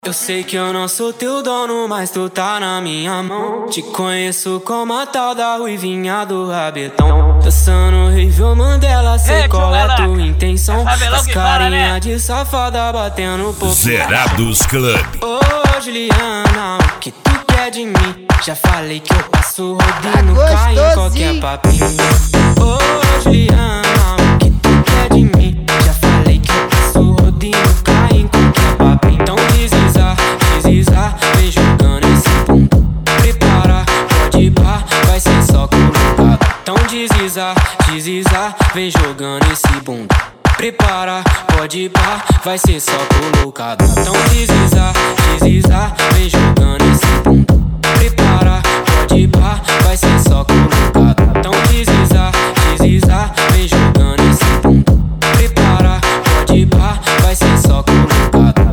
Eu sei que eu não sou teu dono, mas tu tá na minha mão. Te conheço como a tal da ruivinha do rabetão. Dançando Rivel Mandela, sei qual é tua intenção. As carinha de safada batendo pouco. Zerados Club. Ô Juliana, o que tu quer de mim? Já falei que eu passo rodinho, cai em qualquer papinho. Ô Juliana, o que tu quer de mim? Já falei que eu passo rodinho, cai em qualquer papinho. Então desliza, vem jogando esse bumbum. Prepara, pode ir pá, vai ser só colocado. Então desliza, vem jogando esse bumbum. Prepara, pode ir pá, vai ser só colocado. Então desliza, vem jogando esse bumbum. Prepara, pode ir pá, vai ser só colocado. Então desliza, vem jogando esse bumbum. Prepara, pode ir pá, vai ser só colocado.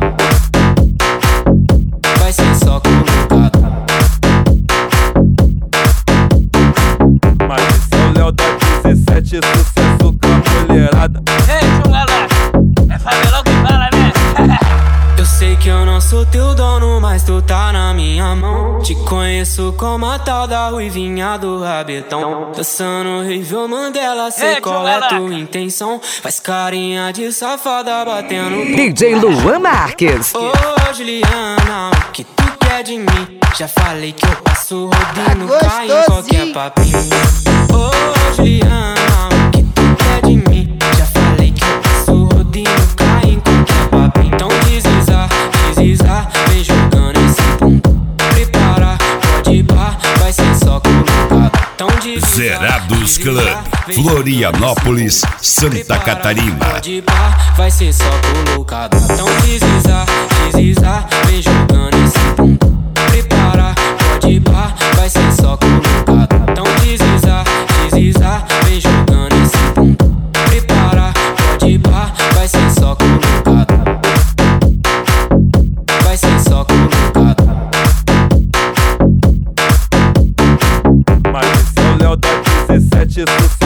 Vai ser só colocado. Mas esse é o Léo da 17, sucesso com a mulherada. Ei, galera, é favelão que fala, né? Eu sei que eu não sou teu dono, mas tu tá na minha mão. Te conheço como a tal da ruivinha do rabetão. Dançando Rivel Mandela, sei qual é tua intenção. Faz carinha de safada batendo pouco. DJ Luan Marques. Ô Juliana, o que tu quer de mim? Já falei que eu passo rodinho, cai em qualquer papinho. Ô Juliana, o que tu quer de mim? Já falei que eu passo rodinho, cai em qualquer papinho. Então desliza, vem jogando esse bumbum. Prepara, pode ir pá, vai ser só colocado. Então desliza, Zerados Club, Florianópolis, Santa Catarina. Pode ir pá, vai ser só colocado. Então desliza, vem jogando esse bumbum. Prepara, pode ir pá, vai ser só colocado. Então desliza, vem jogando esse bumbum. Prepara, pode ir pá, vai ser só colocado. Vai ser só colocado. Mas esse é o Léo da 17, sucesso